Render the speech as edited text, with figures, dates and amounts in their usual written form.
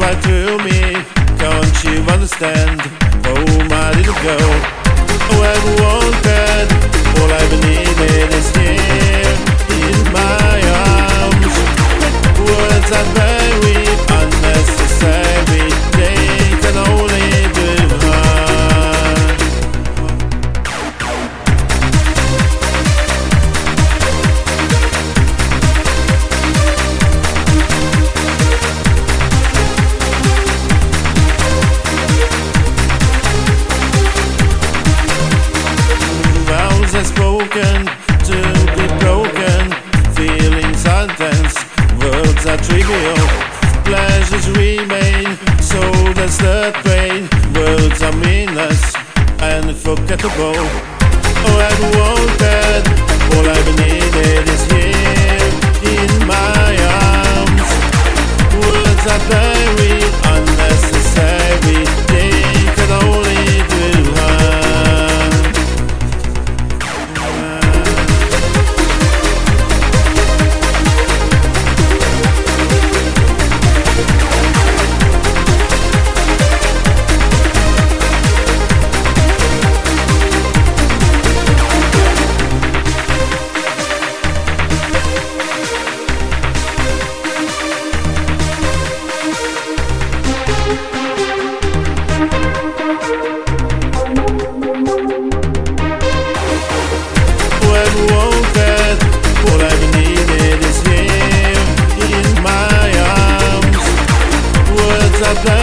right through me. Can't you understand? Oh, my little girl. Oh, I wanted, all I've needed is here in my arms. Words are very unnecessary, they can only do harm. Vows are spoken to be broken, feelings are dense, words are trivial, pleasures remain, so does the pain. Words are meaningless and forgettable. Oh, I've wanted, all I've needed is here in my arms. Words are very unnecessary, they can only do harm. Wanted, all I've needed is here in my arms. Words are